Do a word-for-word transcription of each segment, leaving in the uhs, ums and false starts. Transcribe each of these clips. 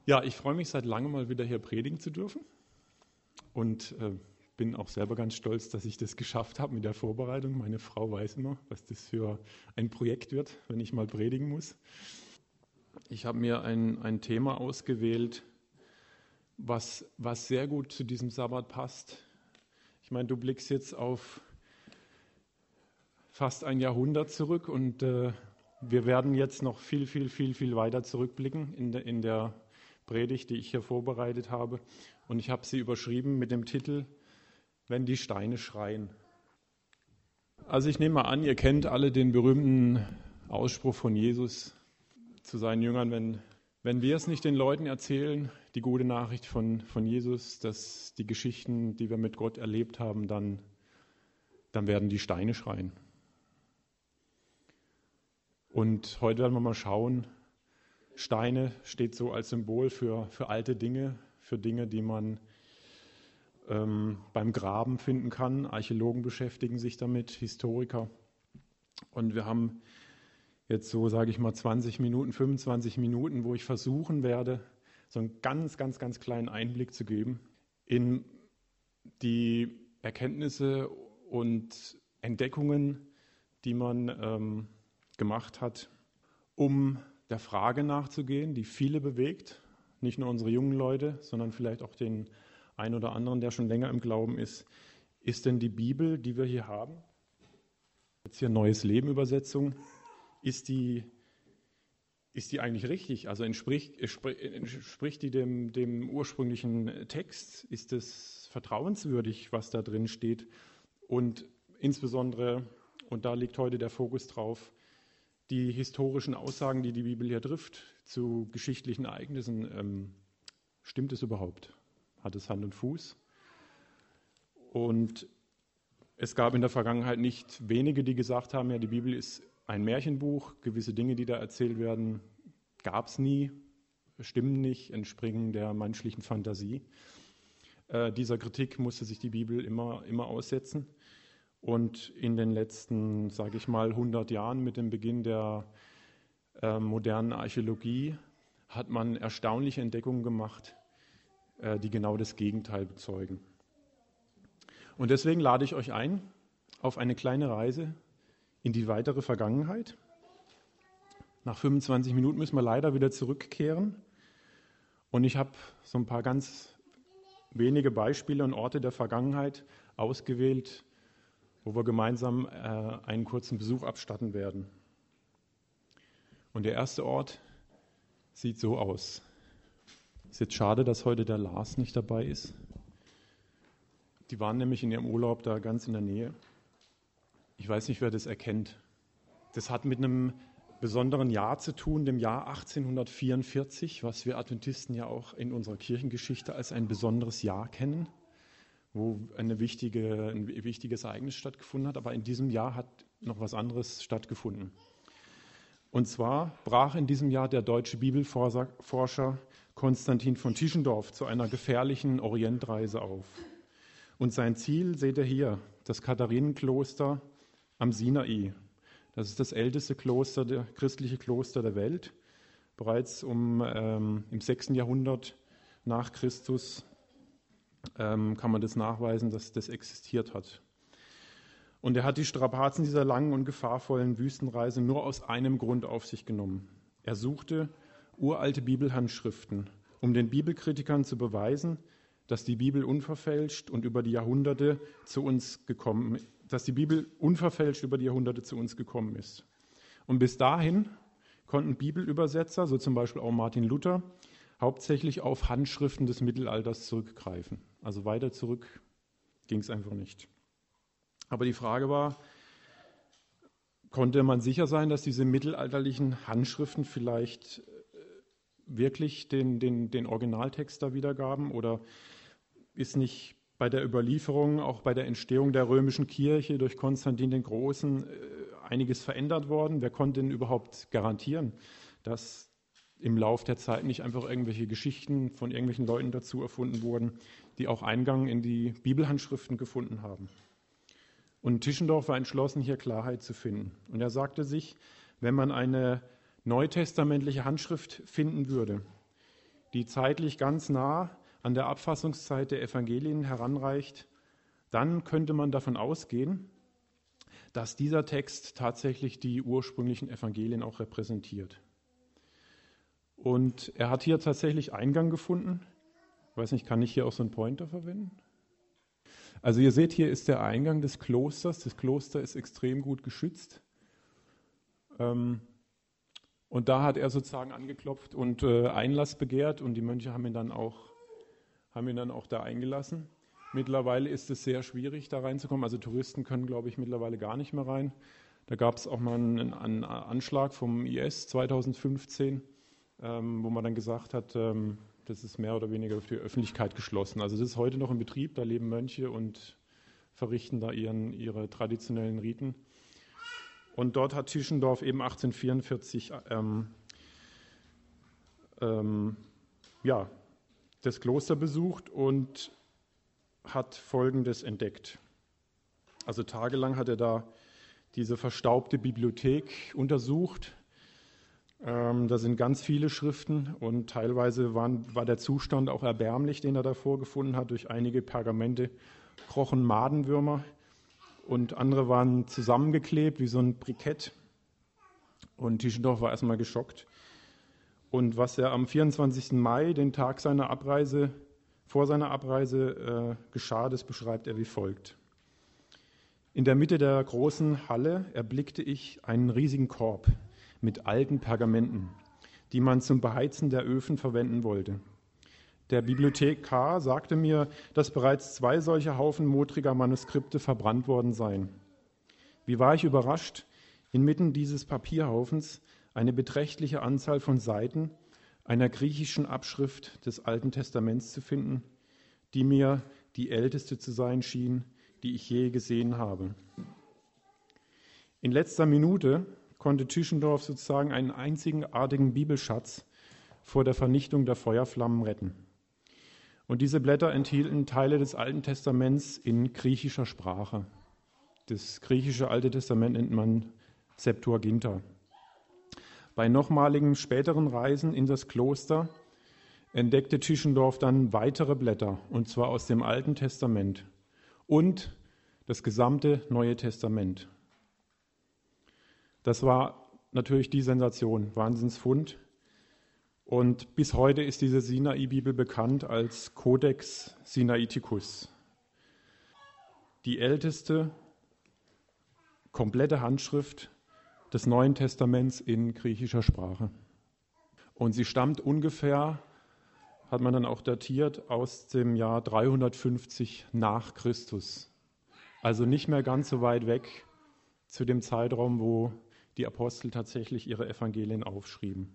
Ja, ich freue mich seit langem mal wieder hier predigen zu dürfen und äh, bin auch selber ganz stolz, dass ich das geschafft habe mit der Vorbereitung. Meine Frau weiß immer, was das für ein Projekt wird, wenn ich mal predigen muss. Ich habe mir ein, ein Thema ausgewählt, was, was sehr gut zu diesem Sabbat passt. Ich meine, du blickst jetzt auf fast ein Jahrhundert zurück und äh, wir werden jetzt noch viel, viel, viel, viel weiter zurückblicken in der, in der Predigt, die ich hier vorbereitet habe. Und ich habe sie überschrieben mit dem Titel Wenn die Steine schreien. Also ich nehme mal an, ihr kennt alle den berühmten Ausspruch von Jesus zu seinen Jüngern, wenn, wenn wir es nicht den Leuten erzählen, die gute Nachricht von, von Jesus, dass die Geschichten, die wir mit Gott erlebt haben, dann, dann werden die Steine schreien. Und heute werden wir mal schauen, Steine steht so als Symbol für, für alte Dinge, für Dinge, die man ähm, beim Graben finden kann. Archäologen beschäftigen sich damit, Historiker. Und wir haben jetzt so, sage ich mal, zwanzig Minuten, fünfundzwanzig Minuten, wo ich versuchen werde, so einen ganz, ganz, ganz kleinen Einblick zu geben in die Erkenntnisse und Entdeckungen, die man ähm, gemacht hat, um der Frage nachzugehen, die viele bewegt, nicht nur unsere jungen Leute, sondern vielleicht auch den einen oder anderen, der schon länger im Glauben ist. Ist denn die Bibel, die wir hier haben, jetzt hier Neues Leben Übersetzung, ist die, ist die eigentlich richtig? Also entspricht, entspricht die dem, dem ursprünglichen Text? Ist es vertrauenswürdig, was da drin steht? Und insbesondere, und da liegt heute der Fokus drauf, die historischen Aussagen, die die Bibel hier trifft, zu geschichtlichen Ereignissen, ähm, stimmt es überhaupt? Hat es Hand und Fuß? Und es gab in der Vergangenheit nicht wenige, die gesagt haben, ja, die Bibel ist ein Märchenbuch, gewisse Dinge, die da erzählt werden, gab es nie, stimmen nicht, entspringen der menschlichen Fantasie. Äh, dieser Kritik musste sich die Bibel immer, immer aussetzen. Und in den letzten, sage ich mal, hundert Jahren mit dem Beginn der äh, modernen Archäologie hat man erstaunliche Entdeckungen gemacht, äh, die genau das Gegenteil bezeugen. Und deswegen lade ich euch ein auf eine kleine Reise in die weitere Vergangenheit. Nach fünfundzwanzig Minuten müssen wir leider wieder zurückkehren. Und ich habe so ein paar ganz wenige Beispiele und Orte der Vergangenheit ausgewählt, wo wir gemeinsam äh, einen kurzen Besuch abstatten werden. Und der erste Ort sieht so aus. Ist jetzt schade, dass heute der Lars nicht dabei ist. Die waren nämlich in ihrem Urlaub da ganz in der Nähe. Ich weiß nicht, wer das erkennt. Das hat mit einem besonderen Jahr zu tun, dem Jahr achtzehnhundertvierundvierzig, was wir Adventisten ja auch in unserer Kirchengeschichte als ein besonderes Jahr kennen, wo eine wichtige, ein wichtiges Ereignis stattgefunden hat. Aber in diesem Jahr hat noch was anderes stattgefunden. Und zwar brach in diesem Jahr der deutsche Bibelforscher Konstantin von Tischendorf zu einer gefährlichen Orientreise auf. Und sein Ziel seht ihr hier, das Katharinenkloster am Sinai. Das ist das älteste Kloster, der christliche Kloster der Welt. Bereits um, ähm, im sechsten Jahrhundert nach Christus Ähm, kann man das nachweisen, dass das existiert hat. Und er hat die Strapazen dieser langen und gefahrvollen Wüstenreise nur aus einem Grund auf sich genommen. Er suchte uralte Bibelhandschriften, um den Bibelkritikern zu beweisen, dass die Bibel unverfälscht und über die Jahrhunderte zu uns gekommen, dass die Bibel unverfälscht über die Jahrhunderte zu uns gekommen ist. Und bis dahin konnten Bibelübersetzer, so zum Beispiel auch Martin Luther, hauptsächlich auf Handschriften des Mittelalters zurückgreifen. Also weiter zurück ging es einfach nicht. Aber die Frage war, konnte man sicher sein, dass diese mittelalterlichen Handschriften vielleicht wirklich den, den, den Originaltext da wiedergaben? Oder ist nicht bei der Überlieferung, auch bei der Entstehung der römischen Kirche durch Konstantin den Großen einiges verändert worden? Wer konnte denn überhaupt garantieren, dass im Lauf der Zeit nicht einfach irgendwelche Geschichten von irgendwelchen Leuten dazu erfunden wurden, die auch Eingang in die Bibelhandschriften gefunden haben? Und Tischendorf war entschlossen, hier Klarheit zu finden. Und er sagte sich, wenn man eine neutestamentliche Handschrift finden würde, die zeitlich ganz nah an der Abfassungszeit der Evangelien heranreicht, dann könnte man davon ausgehen, dass dieser Text tatsächlich die ursprünglichen Evangelien auch repräsentiert. Und er hat hier tatsächlich Eingang gefunden. Ich weiß nicht, kann ich hier auch so einen Pointer verwenden? Also ihr seht, hier ist der Eingang des Klosters. Das Kloster ist extrem gut geschützt. Und da hat er sozusagen angeklopft und Einlass begehrt und die Mönche haben ihn dann auch, haben ihn dann auch da eingelassen. Mittlerweile ist es sehr schwierig, da reinzukommen. Also Touristen können, glaube ich, mittlerweile gar nicht mehr rein. Da gab es auch mal einen, einen Anschlag vom I S zweitausendfünfzehn, ähm, wo man dann gesagt hat, ähm, das ist mehr oder weniger für die Öffentlichkeit geschlossen. Also das ist heute noch in Betrieb, da leben Mönche und verrichten da ihren, ihre traditionellen Riten. Und dort hat Tischendorf eben achtzehnhundertvierundvierzig ähm, ähm, ja, das Kloster besucht und hat Folgendes entdeckt. Also tagelang hat er da diese verstaubte Bibliothek untersucht. Ähm, da sind ganz viele Schriften und teilweise waren, war der Zustand auch erbärmlich, den er da vorgefunden hat. Durch einige Pergamente krochen Madenwürmer und andere waren zusammengeklebt wie so ein Brikett. Und Tischendorf war erstmal geschockt. Und was er am vierundzwanzigsten Mai, den Tag seiner Abreise, vor seiner Abreise äh, geschah, das beschreibt er wie folgt. In der Mitte der großen Halle erblickte ich einen riesigen Korb mit alten Pergamenten, die man zum Beheizen der Öfen verwenden wollte. Der Bibliothekar sagte mir, dass bereits zwei solcher Haufen modriger Manuskripte verbrannt worden seien. Wie war ich überrascht, inmitten dieses Papierhaufens eine beträchtliche Anzahl von Seiten einer griechischen Abschrift des Alten Testaments zu finden, die mir die älteste zu sein schien, die ich je gesehen habe. In letzter Minute konnte Tischendorf sozusagen einen einzigartigen Bibelschatz vor der Vernichtung der Feuerflammen retten. Und diese Blätter enthielten Teile des Alten Testaments in griechischer Sprache. Das griechische Alte Testament nennt man Septuaginta. Bei nochmaligen späteren Reisen in das Kloster entdeckte Tischendorf dann weitere Blätter, und zwar aus dem Alten Testament und das gesamte Neue Testament. Das war natürlich die Sensation, Wahnsinnsfund. Und bis heute ist diese Sinai-Bibel bekannt als Codex Sinaiticus. Die älteste komplette Handschrift des Neuen Testaments in griechischer Sprache. Und sie stammt ungefähr, hat man dann auch datiert, aus dem Jahr dreihundertfünfzig nach Christus. Also nicht mehr ganz so weit weg zu dem Zeitraum, wo die Apostel tatsächlich ihre Evangelien aufschrieben.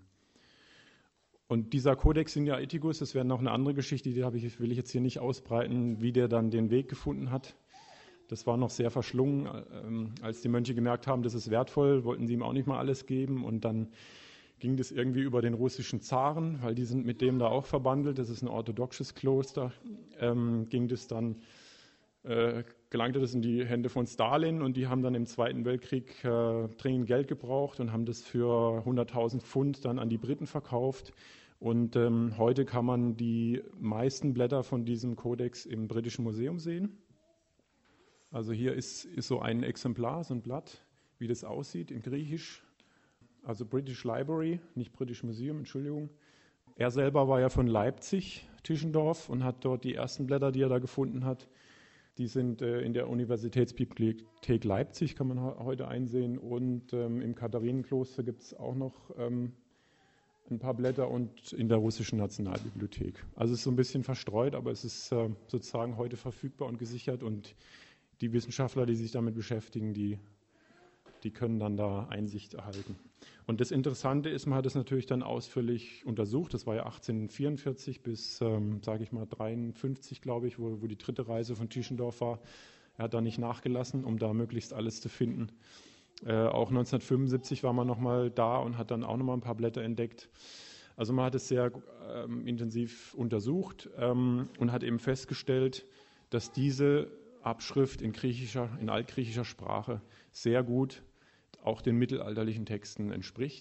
Und dieser Codex Sinaiticus, das wäre noch eine andere Geschichte, die habe ich, will ich jetzt hier nicht ausbreiten, wie der dann den Weg gefunden hat. Das war noch sehr verschlungen. Als die Mönche gemerkt haben, das ist wertvoll, wollten sie ihm auch nicht mal alles geben. Und dann ging das irgendwie über den russischen Zaren, weil die sind mit dem da auch verbandelt. Das ist ein orthodoxes Kloster. Ähm, ging das dann, äh, gelangte das in die Hände von Stalin und die haben dann im Zweiten Weltkrieg äh, dringend Geld gebraucht und haben das für hunderttausend Pfund dann an die Briten verkauft. Und ähm, heute kann man die meisten Blätter von diesem Kodex im Britischen Museum sehen. Also hier ist, ist so ein Exemplar, so ein Blatt, wie das aussieht in Griechisch. Also British Library, nicht British Museum, Entschuldigung. Er selber war ja von Leipzig, Tischendorf, und hat dort die ersten Blätter, die er da gefunden hat, die sind äh, in der Universitätsbibliothek Leipzig, kann man heute einsehen. Und ähm, im Katharinenkloster gibt es auch noch ähm, ein paar Blätter und in der russischen Nationalbibliothek. Also es ist so ein bisschen verstreut, aber es ist äh, sozusagen heute verfügbar und gesichert. Und die Wissenschaftler, die sich damit beschäftigen, die, die können dann da Einsicht erhalten. Und das Interessante ist, man hat es natürlich dann ausführlich untersucht. Das war ja achtzehnhundertvierundvierzig bis, ähm, sage ich mal, dreiundfünfzig, glaube ich, wo, wo die dritte Reise von Tischendorf war. Er hat da nicht nachgelassen, um da möglichst alles zu finden. Äh, auch neunzehnhundertfünfundsiebzig war man nochmal da und hat dann auch nochmal ein paar Blätter entdeckt. Also man hat es sehr ähm, intensiv untersucht ähm, und hat eben festgestellt, dass diese Abschrift in griechischer, in altgriechischer Sprache sehr gut auch den mittelalterlichen Texten entspricht.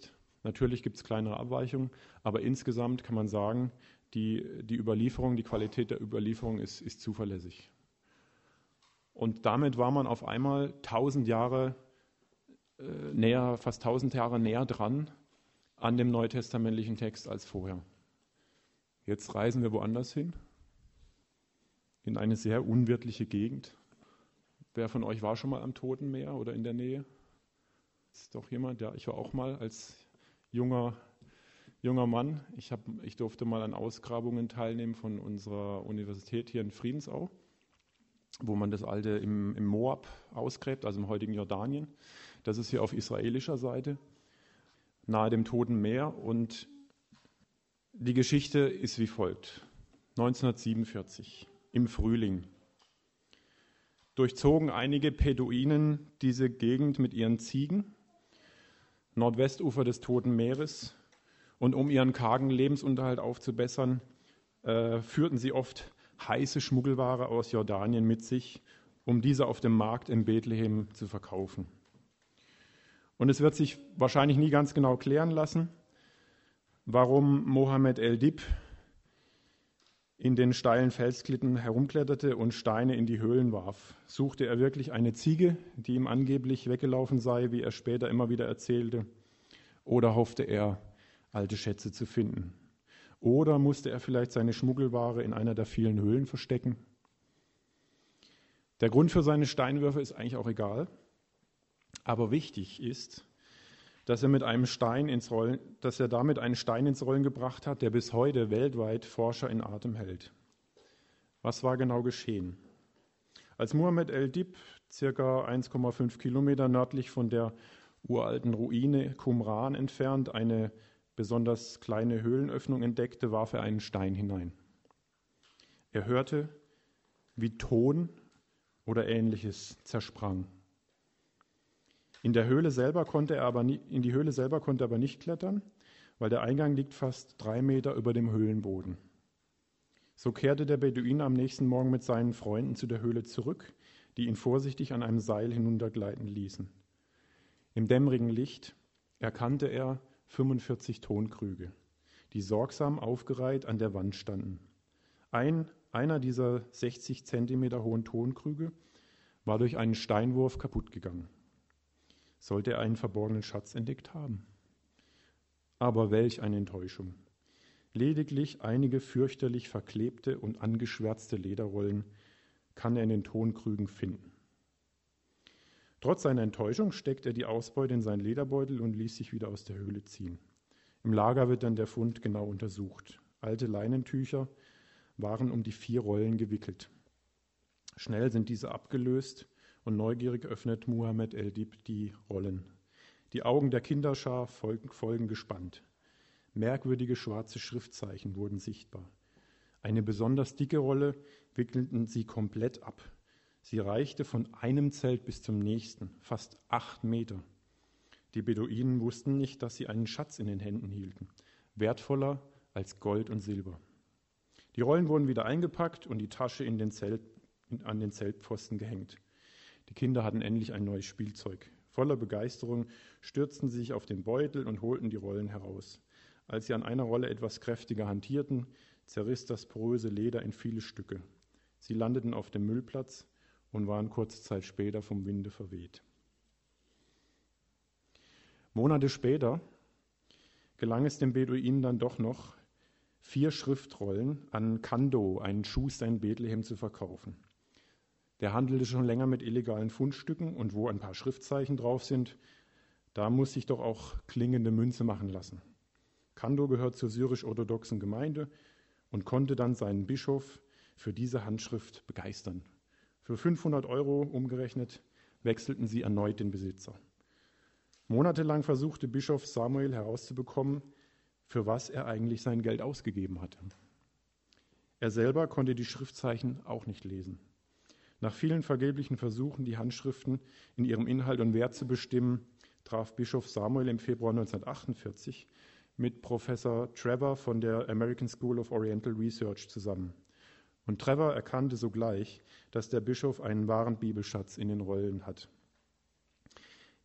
Natürlich gibt es kleinere Abweichungen, aber insgesamt kann man sagen, die, die Überlieferung, die Qualität der Überlieferung ist, ist zuverlässig. Und damit war man auf einmal tausend Jahre äh, näher, fast tausend Jahre näher dran an dem neutestamentlichen Text als vorher. Jetzt reisen wir woanders hin, in eine sehr unwirtliche Gegend. Wer von euch war schon mal am Toten Meer oder in der Nähe? Ist doch jemand? Ja, ich war auch mal als junger, junger Mann. Ich, hab, ich durfte mal an Ausgrabungen teilnehmen von unserer Universität hier in Friedensau, wo man das alte im, im Moab ausgräbt, also im heutigen Jordanien. Das ist hier auf israelischer Seite, nahe dem Toten Meer. Und die Geschichte ist wie folgt. neunzehnhundertsiebenundvierzig, im Frühling, durchzogen einige Beduinen diese Gegend mit ihren Ziegen, Nordwestufer des Toten Meeres, und um ihren kargen Lebensunterhalt aufzubessern, äh, führten sie oft heiße Schmuggelware aus Jordanien mit sich, um diese auf dem Markt in Bethlehem zu verkaufen. Und es wird sich wahrscheinlich nie ganz genau klären lassen, warum Mohammed el-Dib in den steilen Felsklitten herumkletterte und Steine in die Höhlen warf. Suchte er wirklich eine Ziege, die ihm angeblich weggelaufen sei, wie er später immer wieder erzählte, oder hoffte er, alte Schätze zu finden? Oder musste er vielleicht seine Schmuggelware in einer der vielen Höhlen verstecken? Der Grund für seine Steinwürfe ist eigentlich auch egal, aber wichtig ist, dass er mit einem Stein ins Rollen, dass er damit einen Stein ins Rollen gebracht hat, der bis heute weltweit Forscher in Atem hält. Was war genau geschehen? Als Mohammed el-Dib circa eins Komma fünf Kilometer nördlich von der uralten Ruine Qumran entfernt eine besonders kleine Höhlenöffnung entdeckte, warf er einen Stein hinein. Er hörte, wie Ton oder Ähnliches zersprang. In der Höhle selber konnte er aber nie, in die Höhle selber konnte er aber nicht klettern, weil der Eingang liegt fast drei Meter über dem Höhlenboden. So kehrte der Beduine am nächsten Morgen mit seinen Freunden zu der Höhle zurück, die ihn vorsichtig an einem Seil hinuntergleiten ließen. Im dämmerigen Licht erkannte er fünfundvierzig Tonkrüge, die sorgsam aufgereiht an der Wand standen. Ein, einer dieser sechzig Zentimeter hohen Tonkrüge war durch einen Steinwurf kaputt gegangen. Sollte er einen verborgenen Schatz entdeckt haben? Aber welch eine Enttäuschung. Lediglich einige fürchterlich verklebte und angeschwärzte Lederrollen kann er in den Tonkrügen finden. Trotz seiner Enttäuschung steckt er die Ausbeute in seinen Lederbeutel und ließ sich wieder aus der Höhle ziehen. Im Lager wird dann der Fund genau untersucht. Alte Leinentücher waren um die vier Rollen gewickelt. Schnell sind diese abgelöst und neugierig öffnet Mohammed el-Dib die Rollen. Die Augen der Kinderschar folgen, folgen gespannt. Merkwürdige schwarze Schriftzeichen wurden sichtbar. Eine besonders dicke Rolle wickelten sie komplett ab. Sie reichte von einem Zelt bis zum nächsten, fast acht Meter. Die Beduinen wussten nicht, dass sie einen Schatz in den Händen hielten, wertvoller als Gold und Silber. Die Rollen wurden wieder eingepackt und die Tasche in den Zelt, an den Zeltpfosten gehängt. Die Kinder hatten endlich ein neues Spielzeug. Voller Begeisterung stürzten sie sich auf den Beutel und holten die Rollen heraus. Als sie an einer Rolle etwas kräftiger hantierten, zerriss das poröse Leder in viele Stücke. Sie landeten auf dem Müllplatz und waren kurze Zeit später vom Winde verweht. Monate später gelang es dem Beduinen dann doch noch, vier Schriftrollen an Kando, einen Schuster in Bethlehem, zu verkaufen. Der handelte schon länger mit illegalen Fundstücken und wo ein paar Schriftzeichen drauf sind, da muss sich doch auch klingende Münze machen lassen. Kando gehört zur syrisch-orthodoxen Gemeinde und konnte dann seinen Bischof für diese Handschrift begeistern. Für fünfhundert Euro umgerechnet wechselten sie erneut den Besitzer. Monatelang versuchte Bischof Samuel herauszubekommen, für was er eigentlich sein Geld ausgegeben hatte. Er selber konnte die Schriftzeichen auch nicht lesen. Nach vielen vergeblichen Versuchen, die Handschriften in ihrem Inhalt und Wert zu bestimmen, traf Bischof Samuel im Februar neunzehnhundertachtundvierzig mit Professor Trevor von der American School of Oriental Research zusammen. Und Trevor erkannte sogleich, dass der Bischof einen wahren Bibelschatz in den Rollen hat.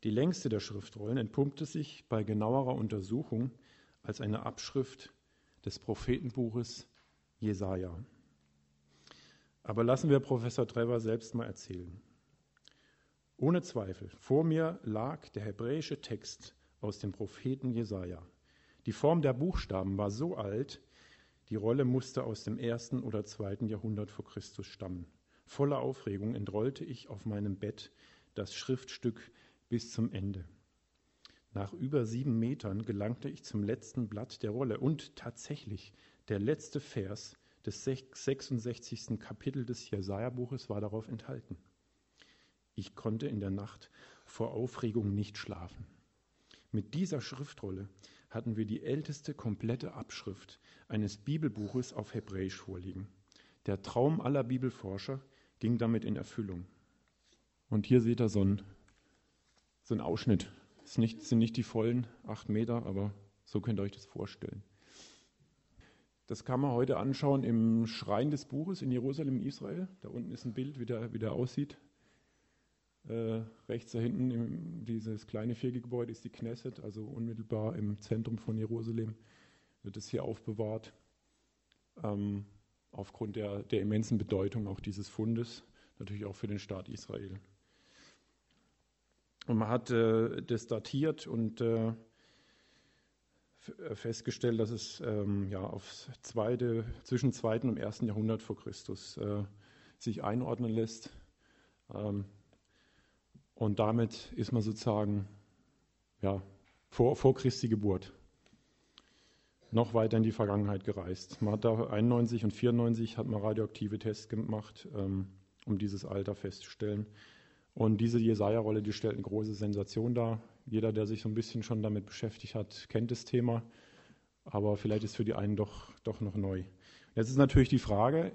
Die längste der Schriftrollen entpuppte sich bei genauerer Untersuchung als eine Abschrift des Prophetenbuches Jesaja. Aber lassen wir Professor Trevor selbst mal erzählen. Ohne Zweifel, vor mir lag der hebräische Text aus dem Propheten Jesaja. Die Form der Buchstaben war so alt, die Rolle musste aus dem ersten oder zweiten Jahrhundert vor Christus stammen. Voller Aufregung entrollte ich auf meinem Bett das Schriftstück bis zum Ende. Nach über sieben Metern gelangte ich zum letzten Blatt der Rolle und tatsächlich der letzte Vers des sechsundsechzigsten Kapitel des Jesaja-Buches war darauf enthalten. Ich konnte in der Nacht vor Aufregung nicht schlafen. Mit dieser Schriftrolle hatten wir die älteste komplette Abschrift eines Bibelbuches auf Hebräisch vorliegen. Der Traum aller Bibelforscher ging damit in Erfüllung. Und hier seht ihr so einen, so einen Ausschnitt. Es sind nicht die vollen acht Meter, aber so könnt ihr euch das vorstellen. Das kann man heute anschauen im Schrein des Buches in Jerusalem, Israel. Da unten ist ein Bild, wie der, wie der aussieht. Äh, rechts da hinten, im, dieses kleine Viergebäude, ist die Knesset, also unmittelbar im Zentrum von Jerusalem, wird es hier aufbewahrt. Ähm, aufgrund der, der immensen Bedeutung auch dieses Fundes, natürlich auch für den Staat Israel. Und man hat äh, das datiert und äh, f- festgestellt, dass es ähm, ja, auf zweite, zwischen zweiten und ersten Jahrhundert vor Christus äh, sich einordnen lässt. Ähm, Und damit ist man sozusagen ja, vor, vor Christi Geburt noch weiter in die Vergangenheit gereist. Man hat da einundneunzig und vierundneunzig hat man radioaktive Tests gemacht, ähm, um dieses Alter festzustellen. Und diese Jesaja-Rolle, die stellt eine große Sensation dar. Jeder, der sich so ein bisschen schon damit beschäftigt hat, kennt das Thema. Aber vielleicht ist für die einen doch, doch noch neu. Jetzt ist natürlich die Frage,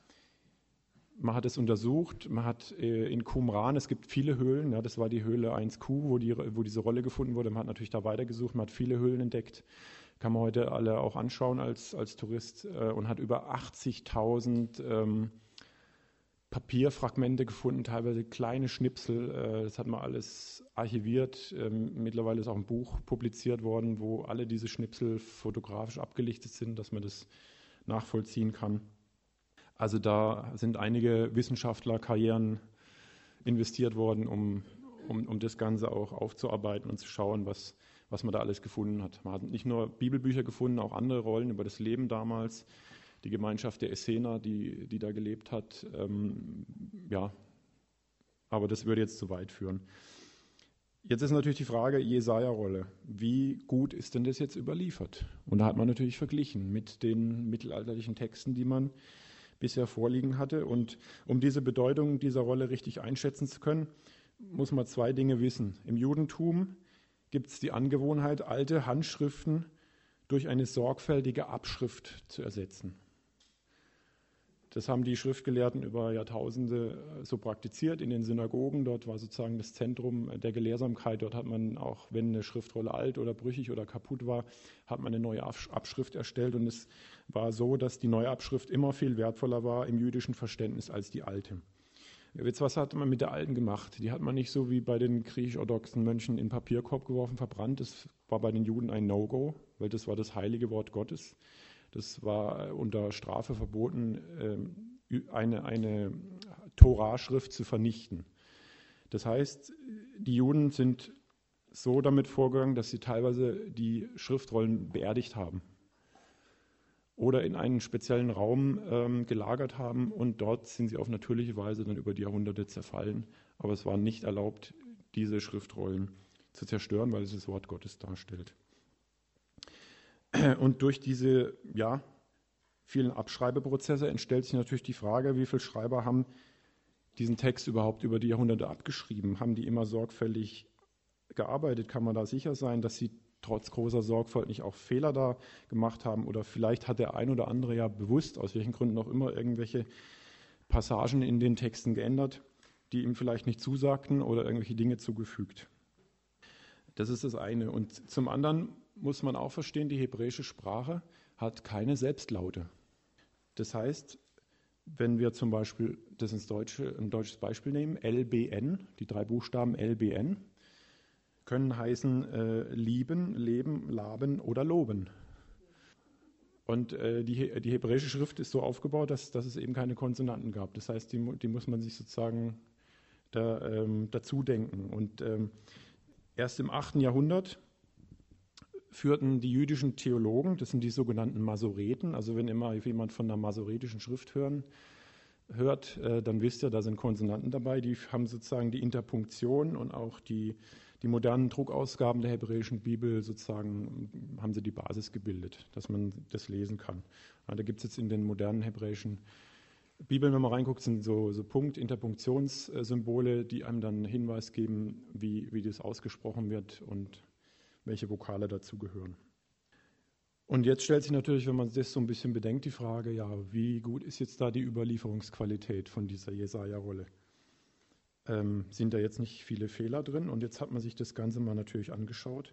man hat es untersucht, man hat äh, in Qumran, es gibt viele Höhlen, ja, das war die Höhle eins Q, wo, die, wo diese Rolle gefunden wurde, man hat natürlich da weitergesucht, man hat viele Höhlen entdeckt, kann man heute alle auch anschauen als, als Tourist äh, und hat über achtzigtausend ähm, Papierfragmente gefunden, teilweise kleine Schnipsel, äh, das hat man alles archiviert, ähm, mittlerweile ist auch ein Buch publiziert worden, wo alle diese Schnipsel fotografisch abgelichtet sind, dass man das nachvollziehen kann. Also da sind einige Wissenschaftlerkarrieren investiert worden, um, um, um das Ganze auch aufzuarbeiten und zu schauen, was, was man da alles gefunden hat. Man hat nicht nur Bibelbücher gefunden, auch andere Rollen über das Leben damals, die Gemeinschaft der Essener, die, die da gelebt hat. Ähm, ja, aber das würde jetzt zu weit führen. Jetzt ist natürlich die Frage, Jesaja-Rolle. Wie gut ist denn das jetzt überliefert? Und da hat man natürlich verglichen mit den mittelalterlichen Texten, die man bisher vorliegen hatte. Und um diese Bedeutung dieser Rolle richtig einschätzen zu können, muss man zwei Dinge wissen. Im Judentum gibt es die Angewohnheit, alte Handschriften durch eine sorgfältige Abschrift zu ersetzen. Das haben die Schriftgelehrten über Jahrtausende so praktiziert in den Synagogen. Dort war sozusagen das Zentrum der Gelehrsamkeit. Dort hat man auch, wenn eine Schriftrolle alt oder brüchig oder kaputt war, hat man eine neue Abschrift erstellt. Und es war so, dass die neue Abschrift immer viel wertvoller war im jüdischen Verständnis als die alte. Jetzt, was hat man mit der alten gemacht? Die hat man nicht so wie bei den griechisch-orthodoxen Mönchen in den Papierkorb geworfen, verbrannt. Das war bei den Juden ein No-Go, weil das war das heilige Wort Gottes. Das war unter Strafe verboten, eine, eine Torah-Schrift zu vernichten. Das heißt, die Juden sind so damit vorgegangen, dass sie teilweise die Schriftrollen beerdigt haben oder in einen speziellen Raum ähm, gelagert haben und dort sind sie auf natürliche Weise dann über die Jahrhunderte zerfallen. Aber es war nicht erlaubt, diese Schriftrollen zu zerstören, weil es das Wort Gottes darstellt. Und durch diese ja, vielen Abschreibeprozesse entstellt sich natürlich die Frage, wie viele Schreiber haben diesen Text überhaupt über die Jahrhunderte abgeschrieben? Haben die immer sorgfältig gearbeitet? Kann man da sicher sein, dass sie trotz großer Sorgfalt nicht auch Fehler da gemacht haben? Oder vielleicht hat der ein oder andere ja bewusst, aus welchen Gründen auch immer, irgendwelche Passagen in den Texten geändert, die ihm vielleicht nicht zusagten oder irgendwelche Dinge zugefügt. Das ist das eine. Und zum anderen muss man auch verstehen, die hebräische Sprache hat keine Selbstlaute. Das heißt, wenn wir zum Beispiel das ins Deutsche, ein deutsches Beispiel nehmen, L B N, die drei Buchstaben L B N, können heißen äh, lieben, leben, laben oder loben. Und äh, die, die hebräische Schrift ist so aufgebaut, dass, dass es eben keine Konsonanten gab. Das heißt, die, die muss man sich sozusagen da, ähm, dazu denken. Und ähm, erst im achten Jahrhundert führten die jüdischen Theologen, das sind die sogenannten Masoreten, also wenn immer jemand von einer masoretischen Schrift hören, hört, äh, dann wisst ihr, da sind Konsonanten dabei, die haben sozusagen die Interpunktion und auch die, die modernen Druckausgaben der hebräischen Bibel sozusagen, haben sie die Basis gebildet, dass man das lesen kann. Ja, da gibt es jetzt in den modernen hebräischen Bibeln, wenn man reinguckt, sind so, so Punkt-, Interpunktionssymbole, die einem dann einen Hinweis geben, wie, wie das ausgesprochen wird und welche Vokale dazugehören. Und jetzt stellt sich natürlich, wenn man das so ein bisschen bedenkt, die Frage, ja, wie gut ist jetzt da die Überlieferungsqualität von dieser Jesaja-Rolle? Ähm, sind da jetzt nicht viele Fehler drin? Und jetzt hat man sich das Ganze mal natürlich angeschaut,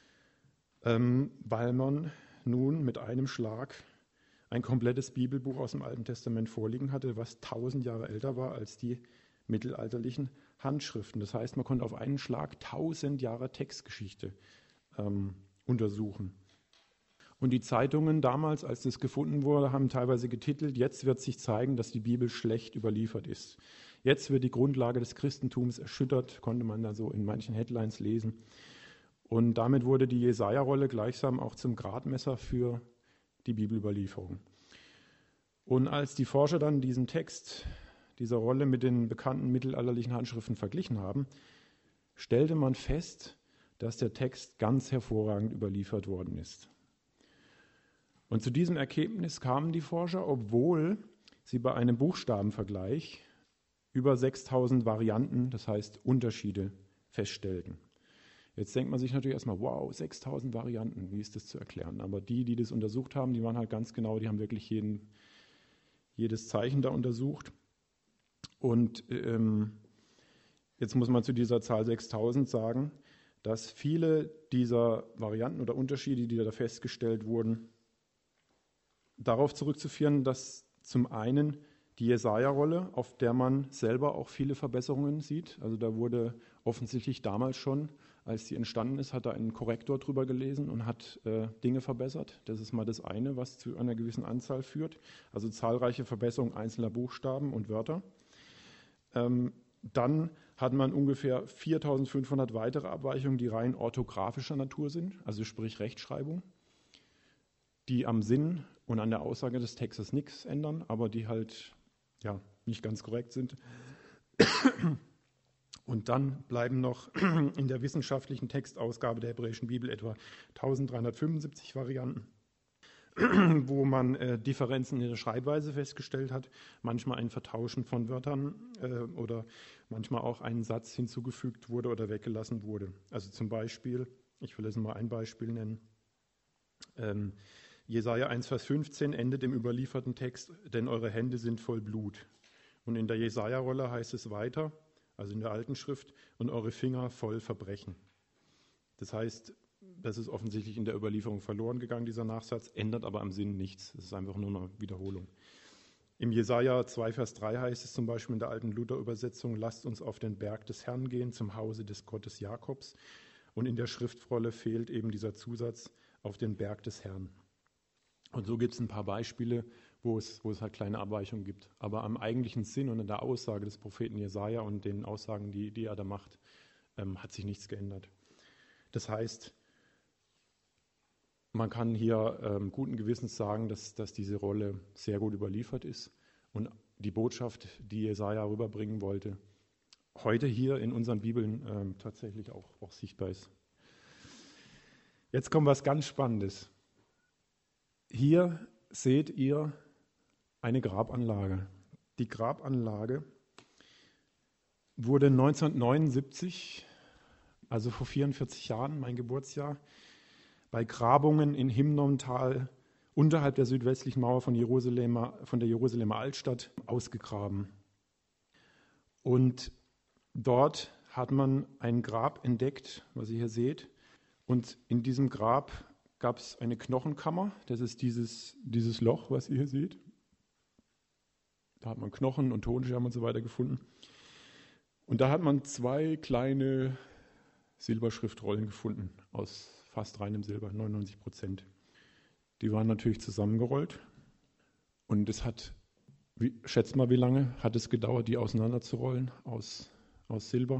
ähm, weil man nun mit einem Schlag ein komplettes Bibelbuch aus dem Alten Testament vorliegen hatte, was tausend Jahre älter war als die mittelalterlichen Handschriften. Das heißt, man konnte auf einen Schlag tausend Jahre Textgeschichte ähm, untersuchen. Und die Zeitungen damals, als das gefunden wurde, haben teilweise getitelt, jetzt wird sich zeigen, dass die Bibel schlecht überliefert ist. Jetzt wird die Grundlage des Christentums erschüttert, konnte man da so in manchen Headlines lesen. Und damit wurde die Jesaja-Rolle gleichsam auch zum Gradmesser für die Bibelüberlieferung. Und als die Forscher dann diesen Text, dieser Rolle mit den bekannten mittelalterlichen Handschriften verglichen haben, stellte man fest, dass der Text ganz hervorragend überliefert worden ist. Und zu diesem Ergebnis kamen die Forscher, obwohl sie bei einem Buchstabenvergleich über sechstausend Varianten, das heißt Unterschiede, feststellten. Jetzt denkt man sich natürlich erstmal, wow, sechstausend Varianten, wie ist das zu erklären? Aber die, die das untersucht haben, die waren halt ganz genau, die haben wirklich jeden, jedes Zeichen da untersucht. Und ähm, jetzt muss man zu dieser Zahl sechstausend sagen, dass viele dieser Varianten oder Unterschiede, die da festgestellt wurden, darauf zurückzuführen, dass zum einen die Jesaja-Rolle, auf der man selber auch viele Verbesserungen sieht. Also da wurde offensichtlich damals schon, als sie entstanden ist, hat da ein Korrektor drüber gelesen und hat äh, Dinge verbessert. Das ist mal das eine, was zu einer gewissen Anzahl führt. Also zahlreiche Verbesserungen einzelner Buchstaben und Wörter. Ähm, dann hat man ungefähr viertausendfünfhundert weitere Abweichungen, die rein orthografischer Natur sind, also sprich Rechtschreibung, die am Sinn und an der Aussage des Textes nichts ändern, aber die halt ja, nicht ganz korrekt sind. Und dann bleiben noch in der wissenschaftlichen Textausgabe der hebräischen Bibel etwa dreizehnhundertfünfundsiebzig Varianten, wo man äh, Differenzen in der Schreibweise festgestellt hat, manchmal ein Vertauschen von Wörtern äh, oder manchmal auch ein Satz hinzugefügt wurde oder weggelassen wurde. Also zum Beispiel, ich will jetzt mal ein Beispiel nennen, ähm, Jesaja eins, Vers fünfzehn endet im überlieferten Text, denn eure Hände sind voll Blut. Und in der Jesaja-Rolle heißt es weiter, also in der alten Schrift, und eure Finger voll Verbrechen. Das heißt, das ist offensichtlich in der Überlieferung verloren gegangen, dieser Nachsatz, ändert aber am Sinn nichts. Es ist einfach nur eine Wiederholung. Im Jesaja zwei, Vers drei heißt es zum Beispiel in der alten Luther-Übersetzung, lasst uns auf den Berg des Herrn gehen, zum Hause des Gottes Jakobs. Und in der Schriftrolle fehlt eben dieser Zusatz auf den Berg des Herrn. Und so gibt es ein paar Beispiele, wo es, wo es halt kleine Abweichungen gibt. Aber am eigentlichen Sinn und in der Aussage des Propheten Jesaja und den Aussagen, die, die er da macht, ähm, hat sich nichts geändert. Das heißt, man kann hier ähm, guten Gewissens sagen, dass, dass diese Rolle sehr gut überliefert ist und die Botschaft, die Jesaja rüberbringen wollte, heute hier in unseren Bibeln ähm, tatsächlich auch, auch sichtbar ist. Jetzt kommt was ganz Spannendes. Hier seht ihr eine Grabanlage. Die Grabanlage wurde neunzehnhundertneunundsiebzig, also vor vierundvierzig Jahren, mein Geburtsjahr, bei Grabungen in Himnomtal unterhalb der südwestlichen Mauer von, Jerusalemer, von der Jerusalemer Altstadt ausgegraben. Und dort hat man ein Grab entdeckt, was ihr hier seht. Und in diesem Grab gab es eine Knochenkammer, das ist dieses, dieses Loch, was ihr hier seht. Da hat man Knochen und Tonscherben und so weiter gefunden. Und da hat man zwei kleine Silberschriftrollen gefunden, aus fast reinem Silber, neunundneunzig Prozent. Die waren natürlich zusammengerollt und es hat, wie, schätzt mal, wie lange hat es gedauert, die auseinanderzurollen aus, aus Silber?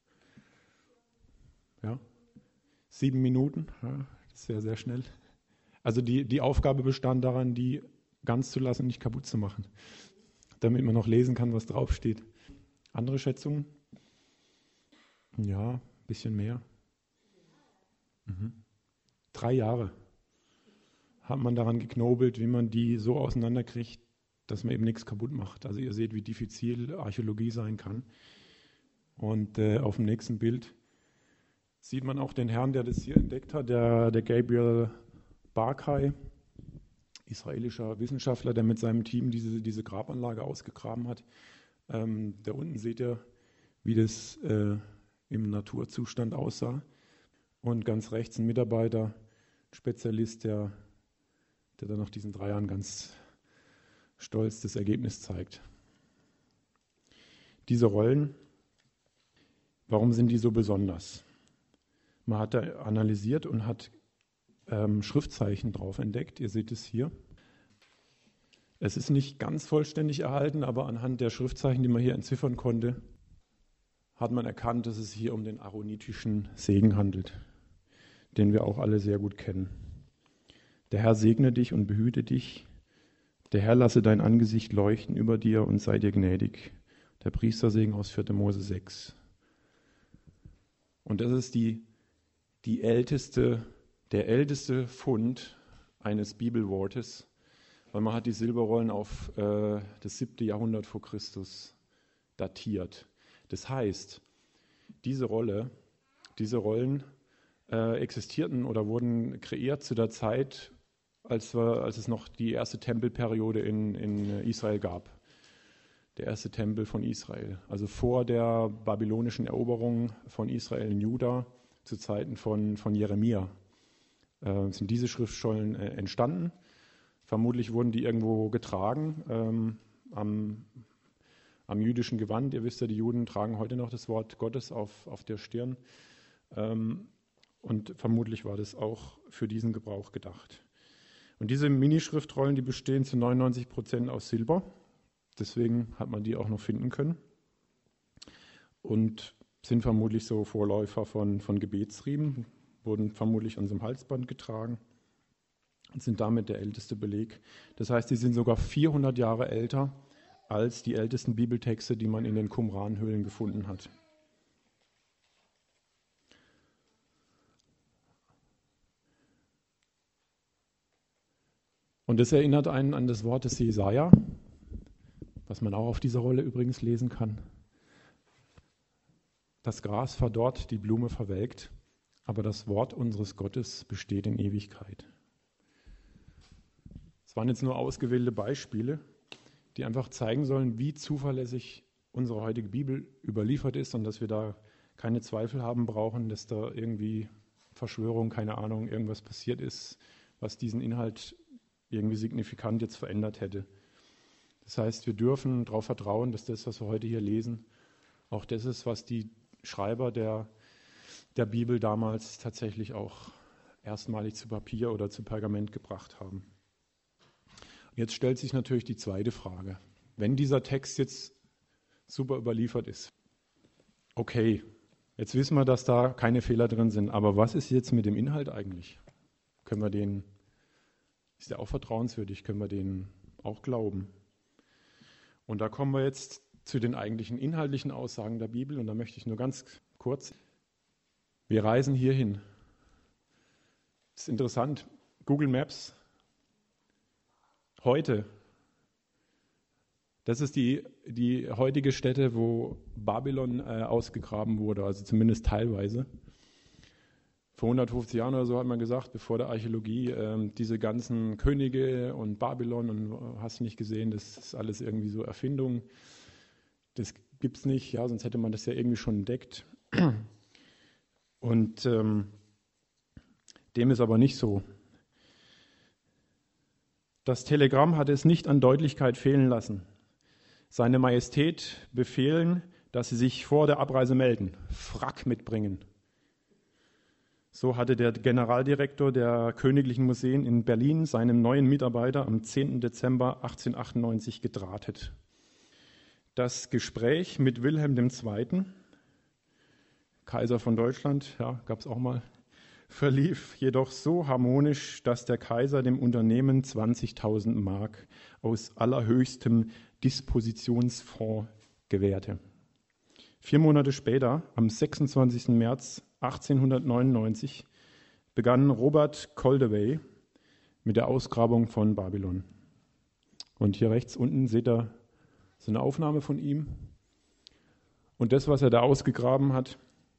Ja, sieben Minuten, ja, das wäre sehr schnell. Also die, die Aufgabe bestand daran, die ganz zu lassen und nicht kaputt zu machen, damit man noch lesen kann, was draufsteht. Andere Schätzungen? Ja, ein bisschen mehr. Mhm. Drei Jahre hat man daran geknobelt, wie man die so auseinanderkriegt, dass man eben nichts kaputt macht. Also ihr seht, wie diffizil Archäologie sein kann. Und äh, auf dem nächsten Bild sieht man auch den Herrn, der das hier entdeckt hat, der, der Gabriel Barkay, israelischer Wissenschaftler, der mit seinem Team diese, diese Grabanlage ausgegraben hat. Ähm, da unten seht ihr, wie das äh, im Naturzustand aussah. Und ganz rechts ein Mitarbeiter, Spezialist, der, der dann nach diesen drei Jahren ganz stolz das Ergebnis zeigt. Diese Rollen, warum sind die so besonders? Man hat da analysiert und hat ähm, Schriftzeichen drauf entdeckt. Ihr seht es hier. Es ist nicht ganz vollständig erhalten, aber anhand der Schriftzeichen, die man hier entziffern konnte, hat man erkannt, dass es hier um den aaronitischen Segen handelt, den wir auch alle sehr gut kennen. Der Herr segne dich und behüte dich. Der Herr lasse dein Angesicht leuchten über dir und sei dir gnädig. Der Priestersegen aus vierter Mose sechs. Und das ist die, die älteste, der älteste Fund eines Bibelwortes, weil man hat die Silberrollen auf äh, das siebte Jahrhundert vor Christus datiert. Das heißt, diese Rolle, diese Rollen äh, existierten oder wurden kreiert zu der Zeit, als, wir, als es noch die erste Tempelperiode in, in Israel gab. Der erste Tempel von Israel. Also vor der babylonischen Eroberung von Israel in Juda, zu Zeiten von, von Jeremia, äh, sind diese Schriftrollen äh, entstanden. Vermutlich wurden die irgendwo getragen ähm, am, am jüdischen Gewand. Ihr wisst ja, die Juden tragen heute noch das Wort Gottes auf, auf der Stirn. Ähm, und vermutlich war das auch für diesen Gebrauch gedacht. Und diese Minischriftrollen, die bestehen zu neunundneunzig Prozent aus Silber. Deswegen hat man die auch noch finden können. Und sind vermutlich so Vorläufer von, von Gebetsriemen, wurden vermutlich an so einem Halsband getragen und sind damit der älteste Beleg. Das heißt, die sind sogar vierhundert Jahre älter als die ältesten Bibeltexte, die man in den Qumran-Höhlen gefunden hat. Und das erinnert einen an das Wort des Jesaja, was man auch auf dieser Rolle übrigens lesen kann. Das Gras verdorrt, die Blume verwelkt, aber das Wort unseres Gottes besteht in Ewigkeit. Es waren jetzt nur ausgewählte Beispiele, die einfach zeigen sollen, wie zuverlässig unsere heutige Bibel überliefert ist und dass wir da keine Zweifel haben brauchen, dass da irgendwie Verschwörung, keine Ahnung, irgendwas passiert ist, was diesen Inhalt irgendwie signifikant jetzt verändert hätte. Das heißt, wir dürfen darauf vertrauen, dass das, was wir heute hier lesen, auch das ist, was die Schreiber der, der Bibel damals tatsächlich auch erstmalig zu Papier oder zu Pergament gebracht haben. Jetzt stellt sich natürlich die zweite Frage. Wenn dieser Text jetzt super überliefert ist, okay, jetzt wissen wir, dass da keine Fehler drin sind, aber was ist jetzt mit dem Inhalt eigentlich? Können wir den, ist der auch vertrauenswürdig, können wir den auch glauben? Und da kommen wir jetzt zu den eigentlichen inhaltlichen Aussagen der Bibel und da möchte ich nur ganz kurz, wir reisen hier hin. Das ist interessant, Google Maps, heute, das ist die, die heutige Stätte, wo Babylon äh, ausgegraben wurde, also zumindest teilweise. Vor hundertfünfzig Jahren oder so hat man gesagt, bevor der Archäologie, äh, diese ganzen Könige und Babylon und hast du nicht gesehen, das ist alles irgendwie so Erfindung. Das gibt es nicht, ja, sonst hätte man das ja irgendwie schon entdeckt. Und ähm, dem ist aber nicht so. Das Telegramm hat es nicht an Deutlichkeit fehlen lassen. Seine Majestät befehlen, dass sie sich vor der Abreise melden, Frack mitbringen. So hatte der Generaldirektor der Königlichen Museen in Berlin seinem neuen Mitarbeiter am zehnten Dezember achtzehnhundertachtundneunzig gedrahtet. Das Gespräch mit Wilhelm der Zweite., Kaiser von Deutschland, ja, gab es auch mal, verlief jedoch so harmonisch, dass der Kaiser dem Unternehmen zwanzigtausend Mark aus allerhöchstem Dispositionsfonds gewährte. Vier Monate später, am sechsundzwanzigsten März achtzehnhundertneunundneunzig, begann Robert Koldewey mit der Ausgrabung von Babylon. Und hier rechts unten seht ihr so eine Aufnahme von ihm. Und das, was er da ausgegraben hat,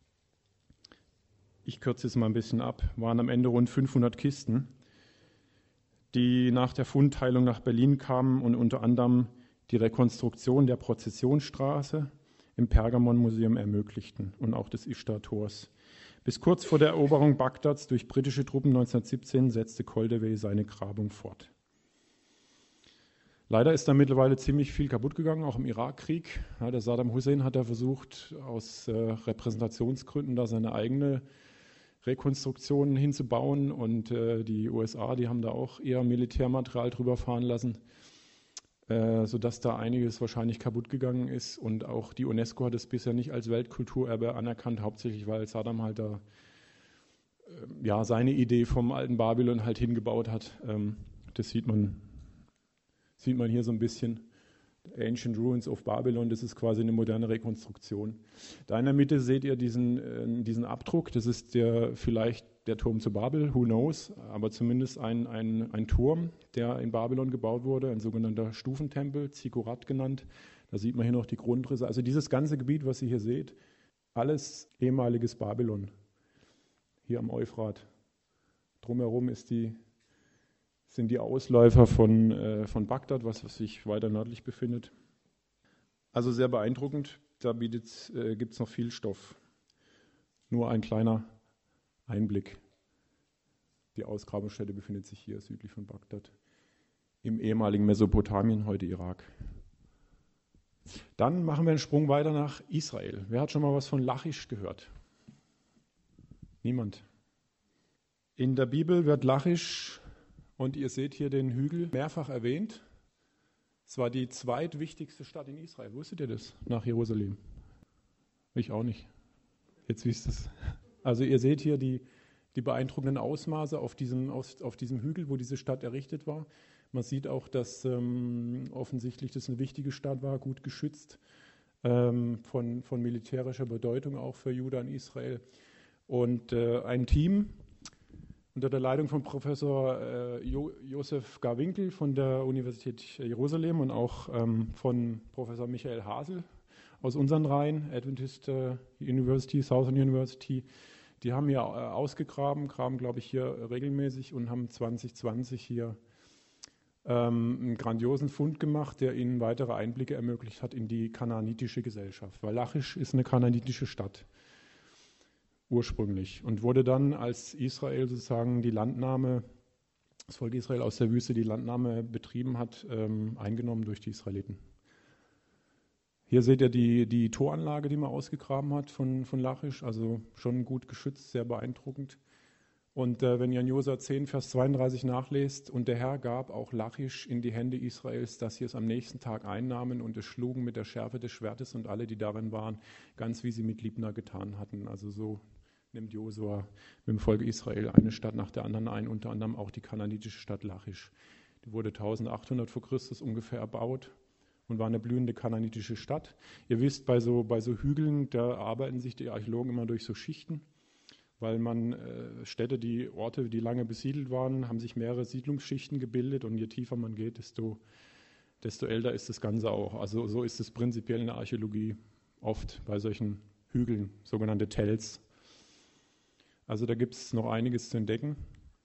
ich kürze es mal ein bisschen ab, waren am Ende rund fünfhundert Kisten, die nach der Fundteilung nach Berlin kamen und unter anderem die Rekonstruktion der Prozessionsstraße im Pergamon-Museum ermöglichten und auch des Ishtar-Tors. Bis kurz vor der Eroberung Bagdads durch britische Truppen neunzehnhundertsiebzehn setzte Koldewey seine Grabung fort. Leider ist da mittlerweile ziemlich viel kaputt gegangen, auch im Irakkrieg. Ja, der Saddam Hussein hat da versucht, aus äh, Repräsentationsgründen da seine eigene Rekonstruktion hinzubauen und äh, die U S A, die haben da auch eher Militärmaterial drüber fahren lassen, äh, sodass da einiges wahrscheinlich kaputt gegangen ist und auch die UNESCO hat es bisher nicht als Weltkulturerbe anerkannt, hauptsächlich weil Saddam halt da äh, ja, seine Idee vom alten Babylon halt hingebaut hat. Ähm, das sieht man, sieht man hier so ein bisschen. Ancient Ruins of Babylon, das ist quasi eine moderne Rekonstruktion. Da in der Mitte seht ihr diesen, äh, diesen Abdruck, das ist der vielleicht der Turm zu Babel, who knows, aber zumindest ein, ein, ein Turm, der in Babylon gebaut wurde, ein sogenannter Stufentempel, Zikkurat genannt. Da sieht man hier noch die Grundrisse. Also dieses ganze Gebiet, was ihr hier seht, alles ehemaliges Babylon, hier am Euphrat. Drumherum ist die sind die Ausläufer von, äh, von Bagdad, was, was sich weiter nördlich befindet. Also sehr beeindruckend, da äh, gibt es noch viel Stoff. Nur ein kleiner Einblick. Die Ausgrabungsstätte befindet sich hier südlich von Bagdad, im ehemaligen Mesopotamien, heute Irak. Dann machen wir einen Sprung weiter nach Israel. Wer hat schon mal was von Lachisch gehört? Niemand. In der Bibel wird Lachisch, und ihr seht hier den Hügel, mehrfach erwähnt. Es war die zweitwichtigste Stadt in Israel. Wusstet ihr das? Nach Jerusalem. Ich auch nicht. Jetzt wisst ihr es. Also ihr seht hier die, die beeindruckenden Ausmaße auf diesem, auf, auf diesem Hügel, wo diese Stadt errichtet war. Man sieht auch, dass ähm, offensichtlich das eine wichtige Stadt war, gut geschützt, ähm, von, von militärischer Bedeutung auch für Juda und Israel. Und äh, ein Team unter der Leitung von Professor äh, jo- Josef Garwinkel von der Universität Jerusalem und auch ähm, von Professor Michael Hasel aus unseren Reihen, Adventist äh, University, Southern University, die haben hier äh, ausgegraben, graben, glaube ich, hier regelmäßig und haben zwanzig zwanzig hier ähm, einen grandiosen Fund gemacht, der ihnen weitere Einblicke ermöglicht hat in die kanaanitische Gesellschaft. Weil Lachisch ist eine kanaanitische Stadt. Ursprünglich und wurde dann, als Israel sozusagen die Landnahme, das Volk Israel aus der Wüste die Landnahme betrieben hat, ähm, eingenommen durch die Israeliten. Hier seht ihr die, die Toranlage, die man ausgegraben hat von, von Lachisch, also schon gut geschützt, sehr beeindruckend. Und äh, wenn ihr in Josua zehn, Vers zweiunddreißig nachlest, und der Herr gab auch Lachisch in die Hände Israels, dass sie es am nächsten Tag einnahmen und es schlugen mit der Schärfe des Schwertes und alle, die darin waren, ganz wie sie mit Libna getan hatten. Also so nimmt Josua mit dem Volk Israel eine Stadt nach der anderen ein, unter anderem auch die kanaanitische Stadt Lachisch. Die wurde eintausendachthundert vor Christus ungefähr erbaut und war eine blühende kanaanitische Stadt. Ihr wisst, bei so, bei so Hügeln, da arbeiten sich die Archäologen immer durch so Schichten, weil man äh, Städte, die Orte, die lange besiedelt waren, haben sich mehrere Siedlungsschichten gebildet und je tiefer man geht, desto, desto älter ist das Ganze auch. Also so ist es prinzipiell in der Archäologie oft bei solchen Hügeln, sogenannte Tells. Also da gibt es noch einiges zu entdecken.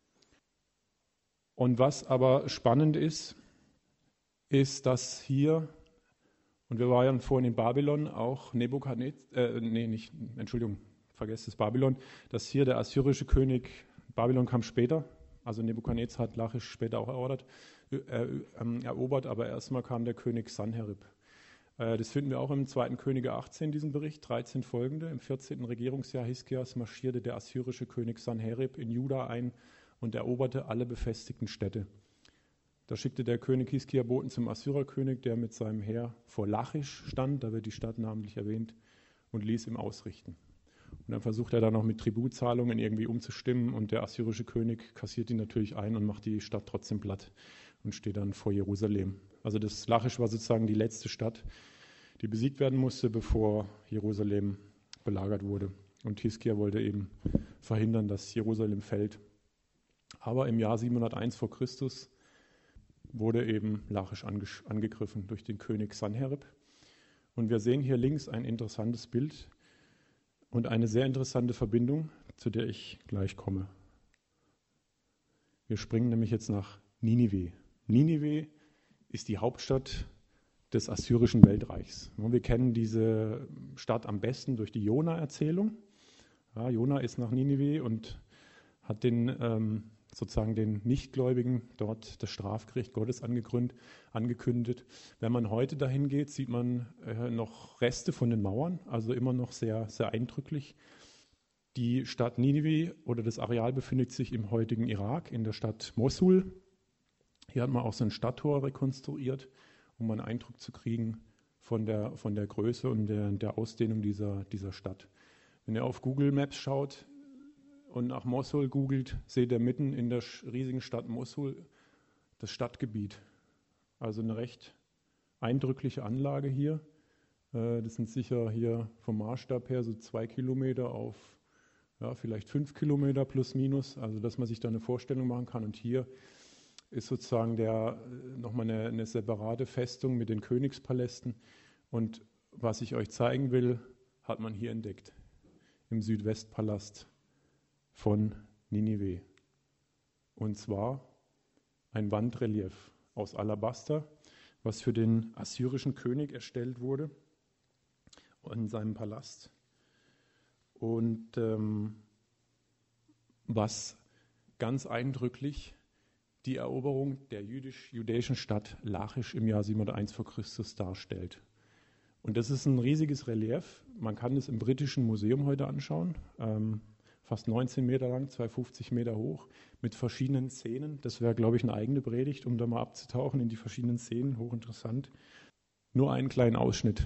Und was aber spannend ist, ist, dass hier, und wir waren vorhin in Babylon, auch Nebukadnezar, äh, nee, nicht, Entschuldigung, vergesst das Babylon, dass hier der assyrische König, Babylon kam später, also Nebukadnezar hat Lachisch später auch erobert, äh, äh, erobert, aber erstmal kam der König Sanherib. Äh, das finden wir auch im zweiten Könige achtzehn, diesen Bericht, dreizehn folgende. Im vierzehnten Regierungsjahr Hiskias marschierte der assyrische König Sanherib in Juda ein und eroberte alle befestigten Städte. Da schickte der König Hiskia Boten zum Assyrerkönig, der mit seinem Heer vor Lachisch stand, da wird die Stadt namentlich erwähnt, und ließ ihm ausrichten. Und dann versucht er da noch mit Tributzahlungen irgendwie umzustimmen und der assyrische König kassiert ihn natürlich ein und macht die Stadt trotzdem platt und steht dann vor Jerusalem. Also das Lachisch war sozusagen die letzte Stadt, die besiegt werden musste, bevor Jerusalem belagert wurde. Und Hiskia wollte eben verhindern, dass Jerusalem fällt. Aber im Jahr siebenhunderteins vor Christus wurde eben Lachisch angegriffen durch den König Sanherib. Und wir sehen hier links ein interessantes Bild und eine sehr interessante Verbindung, zu der ich gleich komme. Wir springen nämlich jetzt nach Ninive. Ninive ist die Hauptstadt des assyrischen Weltreichs. Wir kennen diese Stadt am besten durch die Jona-Erzählung. Ja, Jona ist nach Ninive und hat den ähm, sozusagen den Nichtgläubigen dort das Strafgericht Gottes angekündigt. Wenn man heute dahin geht, sieht man äh, noch Reste von den Mauern, also immer noch sehr, sehr eindrücklich. Die Stadt Ninive oder das Areal befindet sich im heutigen Irak, in der Stadt Mosul. Hier hat man auch so ein Stadttor rekonstruiert, um einen Eindruck zu kriegen von der, von der Größe und der, der Ausdehnung dieser, dieser Stadt. Wenn ihr auf Google Maps schaut, und nach Mosul googelt, seht ihr mitten in der riesigen Stadt Mosul das Stadtgebiet. Also eine recht eindrückliche Anlage hier. Das sind sicher hier vom Maßstab her so zwei Kilometer auf ja, vielleicht fünf Kilometer plus minus. Also dass man sich da eine Vorstellung machen kann. Und hier ist sozusagen der, nochmal eine, eine separate Festung mit den Königspalästen. Und was ich euch zeigen will, hat man hier entdeckt, im Südwestpalast von Ninive. Und zwar ein Wandrelief aus Alabaster, was für den assyrischen König erstellt wurde in seinem Palast. Und ähm, was ganz eindrücklich die Eroberung der jüdisch-judäischen Stadt Lachisch im Jahr siebenhunderteins vor Christus darstellt. Und das ist ein riesiges Relief. Man kann es im Britischen Museum heute anschauen. Ähm, fast neunzehn Meter lang, zweihundertfünfzig Meter hoch, mit verschiedenen Szenen. Das wäre, glaube ich, eine eigene Predigt, um da mal abzutauchen in die verschiedenen Szenen. Hochinteressant. Nur einen kleinen Ausschnitt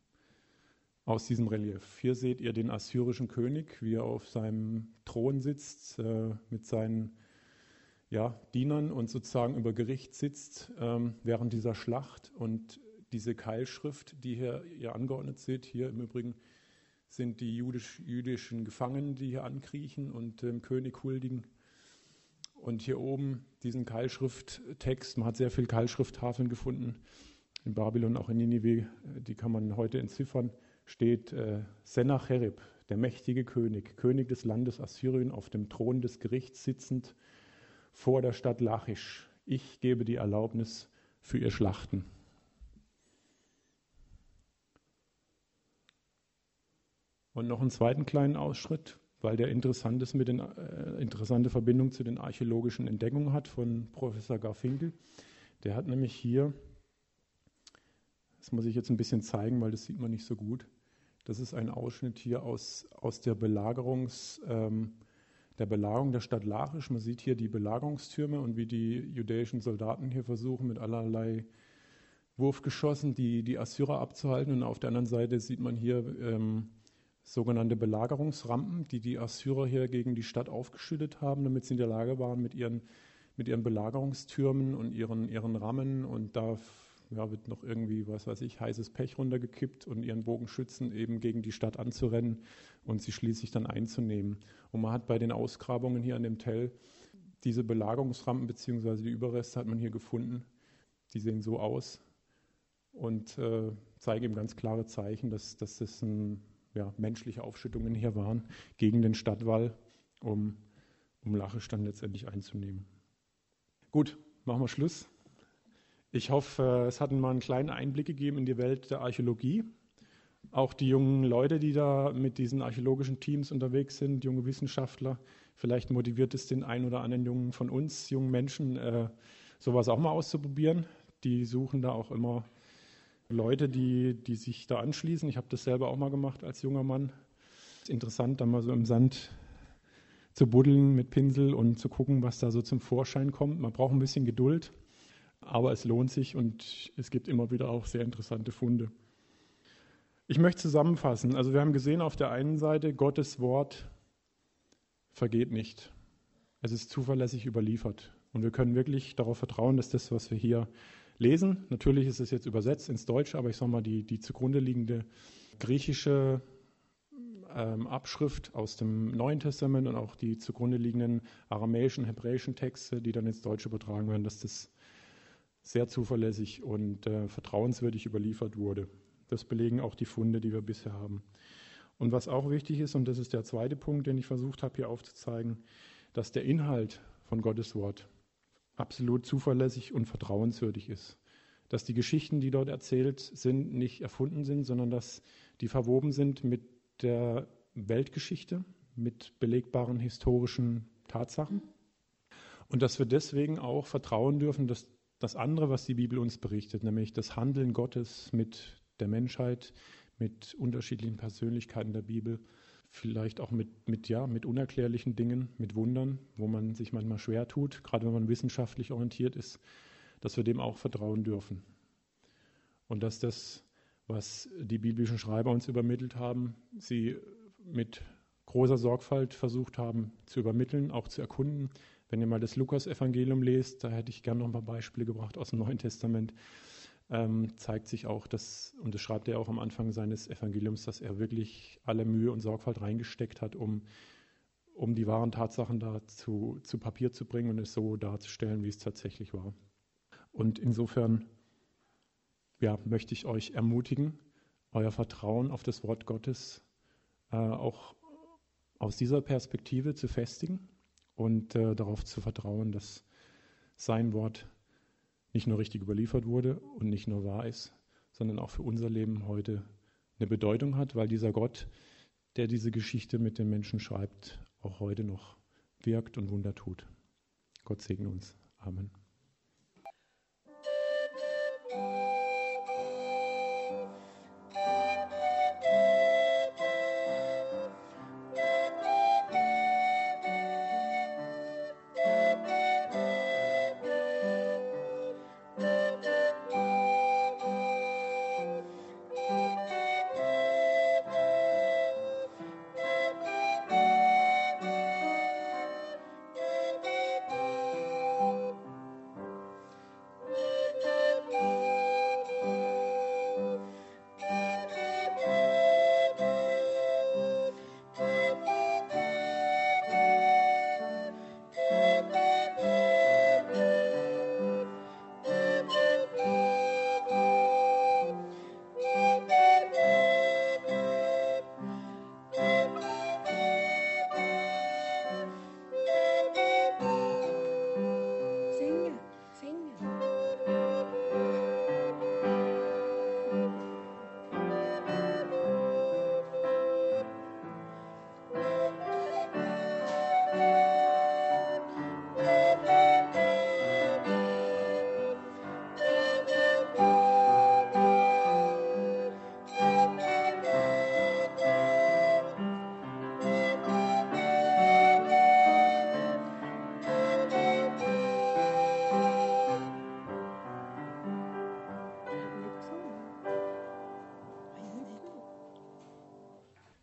aus diesem Relief. Hier seht ihr den assyrischen König, wie er auf seinem Thron sitzt, äh, mit seinen ja, Dienern und sozusagen über Gericht sitzt ähm, während dieser Schlacht. Und diese Keilschrift, die hier ihr angeordnet seht, hier im Übrigen sind die jüdisch, jüdischen Gefangenen, die hier ankriechen und dem König huldigen. Und hier oben diesen Keilschrifttext, man hat sehr viele Keilschrifttafeln gefunden, in Babylon, auch in Ninive, die kann man heute entziffern, steht äh, Sennacherib, der mächtige König, König des Landes Assyrien, auf dem Thron des Gerichts sitzend, vor der Stadt Lachisch. Ich gebe die Erlaubnis für ihr Schlachten. Und noch einen zweiten kleinen Ausschnitt, weil der interessant ist mit den, äh, interessante Verbindung zu den archäologischen Entdeckungen hat von Professor Garfinkel. Der hat nämlich hier, das muss ich jetzt ein bisschen zeigen, weil das sieht man nicht so gut, das ist ein Ausschnitt hier aus, aus der, Belagerungs, ähm, der Belagerung der Stadt Lachisch. Man sieht hier die Belagerungstürme und wie die jüdischen Soldaten hier versuchen, mit allerlei Wurfgeschossen die, die Assyrer abzuhalten. Und auf der anderen Seite sieht man hier ähm, sogenannte Belagerungsrampen, die die Assyrer hier gegen die Stadt aufgeschüttet haben, damit sie in der Lage waren, mit ihren, mit ihren Belagerungstürmen und ihren, ihren Rammen, und da ja, wird noch irgendwie, was weiß ich, heißes Pech runtergekippt und ihren Bogenschützen eben gegen die Stadt anzurennen und sie schließlich dann einzunehmen. Und man hat bei den Ausgrabungen hier an dem Tell diese Belagerungsrampen bzw. die Überreste hat man hier gefunden. Die sehen so aus und äh, zeigen eben ganz klare Zeichen, dass, dass das ein Ja, menschliche Aufschüttungen hier waren gegen den Stadtwall, um, um Lachisch dann letztendlich einzunehmen. Gut, machen wir Schluss. Ich hoffe, es hat mal einen kleinen Einblick gegeben in die Welt der Archäologie. Auch die jungen Leute, die da mit diesen archäologischen Teams unterwegs sind, junge Wissenschaftler, vielleicht motiviert es den einen oder anderen Jungen von uns, jungen Menschen, äh, sowas auch mal auszuprobieren. Die suchen da auch immer Leute, die, die sich da anschließen. Ich habe das selber auch mal gemacht als junger Mann. Es ist interessant, dann mal so im Sand zu buddeln mit Pinsel und zu gucken, was da so zum Vorschein kommt. Man braucht ein bisschen Geduld, aber es lohnt sich und es gibt immer wieder auch sehr interessante Funde. Ich möchte zusammenfassen. Also wir haben gesehen auf der einen Seite, Gottes Wort vergeht nicht. Es ist zuverlässig überliefert. Und wir können wirklich darauf vertrauen, dass das, was wir hier lesen, natürlich ist es jetzt übersetzt ins Deutsche, aber ich sage mal, die, die zugrunde liegende griechische ähm, Abschrift aus dem Neuen Testament und auch die zugrunde liegenden aramäischen, hebräischen Texte, die dann ins Deutsche übertragen werden, dass das sehr zuverlässig und äh, vertrauenswürdig überliefert wurde. Das belegen auch die Funde, die wir bisher haben. Und was auch wichtig ist, und das ist der zweite Punkt, den ich versucht habe hier aufzuzeigen, dass der Inhalt von Gottes Wort absolut zuverlässig und vertrauenswürdig ist. Dass die Geschichten, die dort erzählt sind, nicht erfunden sind, sondern dass die verwoben sind mit der Weltgeschichte, mit belegbaren historischen Tatsachen. Und dass wir deswegen auch vertrauen dürfen, dass das andere, was die Bibel uns berichtet, nämlich das Handeln Gottes mit der Menschheit, mit unterschiedlichen Persönlichkeiten der Bibel, vielleicht auch mit, mit, ja, mit unerklärlichen Dingen, mit Wundern, wo man sich manchmal schwer tut, gerade wenn man wissenschaftlich orientiert ist, dass wir dem auch vertrauen dürfen. Und dass das, was die biblischen Schreiber uns übermittelt haben, sie mit großer Sorgfalt versucht haben zu übermitteln, auch zu erkunden. Wenn ihr mal das Lukas-Evangelium lest, da hätte ich gerne noch ein paar Beispiele gebracht aus dem Neuen Testament, Ähm, zeigt sich auch, dass, und das schreibt er auch am Anfang seines Evangeliums, dass er wirklich alle Mühe und Sorgfalt reingesteckt hat, um, um die wahren Tatsachen da zu, zu Papier zu bringen und es so darzustellen, wie es tatsächlich war. Und insofern ja, möchte ich euch ermutigen, euer Vertrauen auf das Wort Gottes äh, auch aus dieser Perspektive zu festigen und äh, darauf zu vertrauen, dass sein Wort nicht nur richtig überliefert wurde und nicht nur wahr ist, sondern auch für unser Leben heute eine Bedeutung hat, weil dieser Gott, der diese Geschichte mit den Menschen schreibt, auch heute noch wirkt und Wunder tut. Gott segne uns. Amen.